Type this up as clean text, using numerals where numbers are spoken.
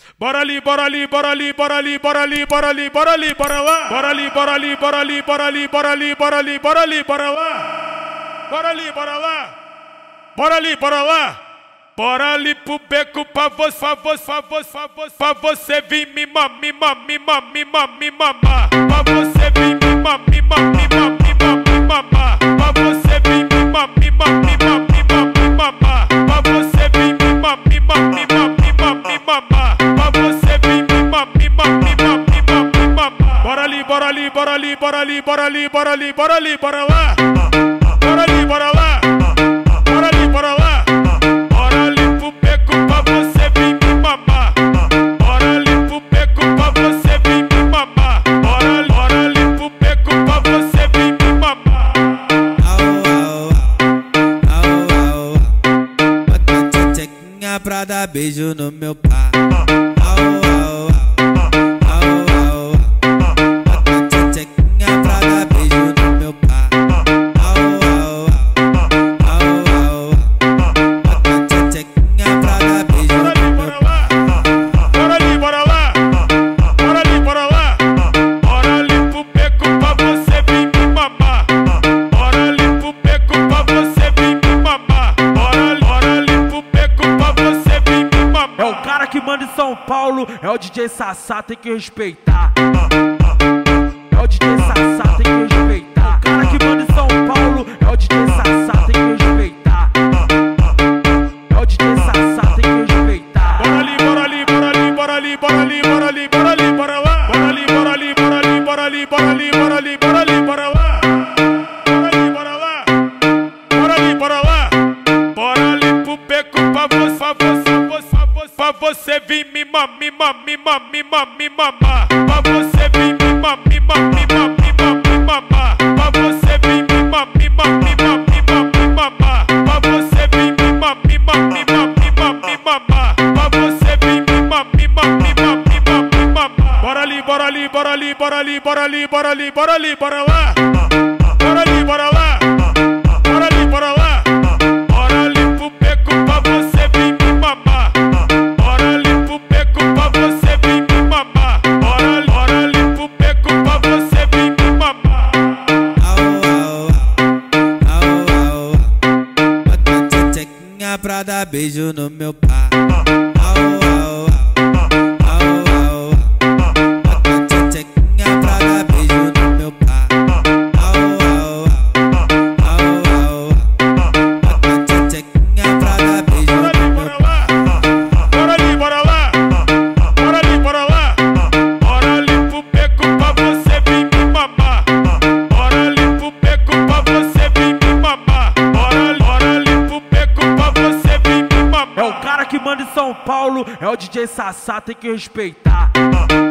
Bora ali, bora ali, bora ali, bora ali, bora ali, bora ali, bora ali, bora lá. Bora ali, bora ali, bora ali, bora ali, bora ali, bora ali, bora ali, bora lá. Bora ali, bora lá. Bora ali, bora lá. Bora ali pro beco pra você vir me mamar. Pra você vir me mamar. Pra você vir me mamar. Pra você vir me mamar. Pra você vir me mamar. Bora ali, bora ali, bora ali, bora ali, bora ali, bora ali, bora ali, bora lá. Bora ali, bora lá. Bora ali, bora lá. Bora ali pro beco pra você vir me mamar. Bora ali pro beco pra você vir me mamar. Bora ali pro beco pra você vir me mamar. Bota tchequinha pra dar beijo no meu pá. Bota tchequinha pra dar beijo no meu pá. Bota tchequinha pra dar beijo no meu pá. Bora ali, bora lá. Bora ali, bora lá. Bora ali pro beco pra você vir me mamar. Bora ali pro beco pra você vir me mamar. Bora ali pro beco pra você vir me mamar. É o cara que manda em São Paulo, é o DJ Sassá, tem que respeitar. É o DJ Sassá, tem que respeitar. O cara que manda em São Paulo, é o DJ Sassá, tem que respeitar. É o DJ Sassá, tem que respeitar. Bora ali, bora ali, bora ali, bora ali, bora ali, bora ali, bora ali, bora lá. Bora ali, bora ali, bora ali, bora ali, bora ali, bora ali, bora ali, bora lá. Bora ali, bora lá. Bora ali, bora lá. Bora ali pro beco pra você vir me mamar. Pra você vir me mamar. Pra você vir me mamar. Pra você vir me mamar. Pra você vir me mamar. Bora ali, bora ali, bora ali, bora ali, bora ali, bora ali, bora ali, bora lá. Bora ali, bora lá. Bora ali, bora lá. Bora ali pro beco pra você vir me mamar. Bora ali pro beco pra você vir me mamar. Bora ali pro beco pra você vir me mamar. Bota tchequinha pra dar beijo no meu pá. Bota tchequinha pra dar beijo no meu pá. Bota tchequinha pra dar beijo no meu pá. Bora ali, bora lá. Bora ali, bora lá. Bora ali pro beco pra você vir me mamar. Bora ali pro beco pra você vir me mamar. Bora ali pro beco pra você vir me mamar. É o cara que manda em São Paulo, é o DJ Sassá, tem que respeitar.